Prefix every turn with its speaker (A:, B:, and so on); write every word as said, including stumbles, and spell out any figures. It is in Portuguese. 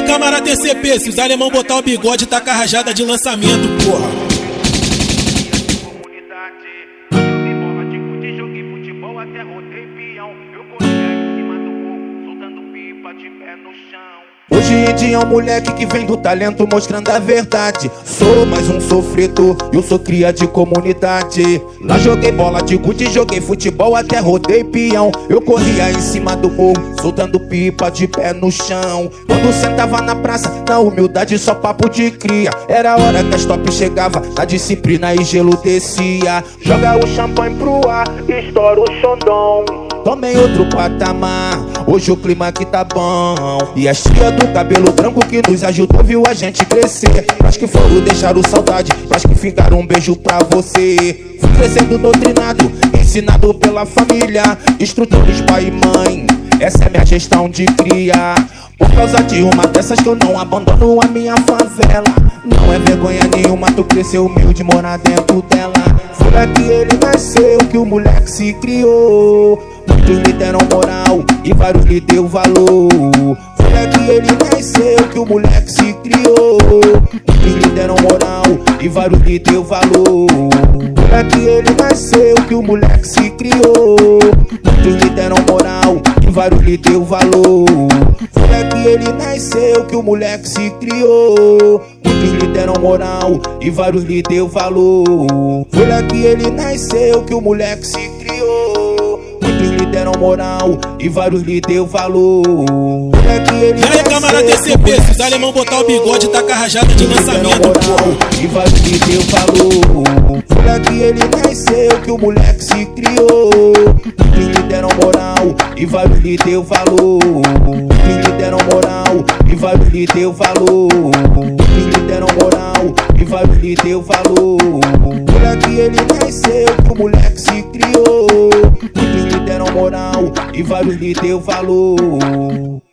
A: camarada T C P, se os alemão botar o bigode, tá com a rajada de lançamento, porra.
B: Joguei bola de gude, joguei futebol, até rodei peão. Eu corria em cima do morro, soltando pipa de pé no chão.
C: Hoje em dia é um moleque que vem do talento mostrando a verdade. Sou mais um sofredor, eu sou cria de comunidade. Lá joguei bola de gude, joguei futebol, até rodei peão. Eu corria em cima do morro, soltando pipa de pé no chão. Quando sentava na praça, na humildade só papo de cria. Era hora que as top chegava, na disciplina e gelo descia. Joga o champanhe pro ar, estoura o xandão. Tomei outro patamar, hoje o clima aqui tá bom. E as tia do cabelo branco que nos ajudou viu a gente crescer. Acho que foram deixaram saudade, acho que ficaram um beijo pra você. Fui crescendo doutrinado, ensinado pela família, instrutores pai e mãe, essa é minha gestão de cria. Por causa de uma dessas que eu não abandono a minha favela. Não é vergonha nenhuma tu crescer humilde, morar dentro dela. Foi aqui ele nasceu que o moleque se criou. Muitos lhe deram moral e vários lhe deu valor. Foi aqui ele nasceu que o moleque se criou. Muitos lhe deram moral e vários lhe deu valor. Foi aqui ele nasceu que o moleque se criou. Muitos lhe deram moral e vários lhe deu valor. Foi aqui ele nasceu que o moleque se criou. Muitos lhe deram moral e vários lhe deu valor. Foi aqui ele nasceu que o moleque se criou. Muitos lhe deram moral e vários lhe deu valor. Foi aqui ele
A: E aí, camarada T C P, se os alemão botar o bigode, tá com a rajada de lançamento, porra.
C: E vários lhe deu valor. Foi aqui ele nasceu que o moleque se criou. Muitos lhe deram moral e vários lhe deu valor. Muitos lhe deram moral e vários lhe deu valor. Muitos lhe deram moral e vários lhe deu valor. Foi aqui ele nasceu que o moleque se criou. Muitos lhe deram moral e vários lhe deu valor.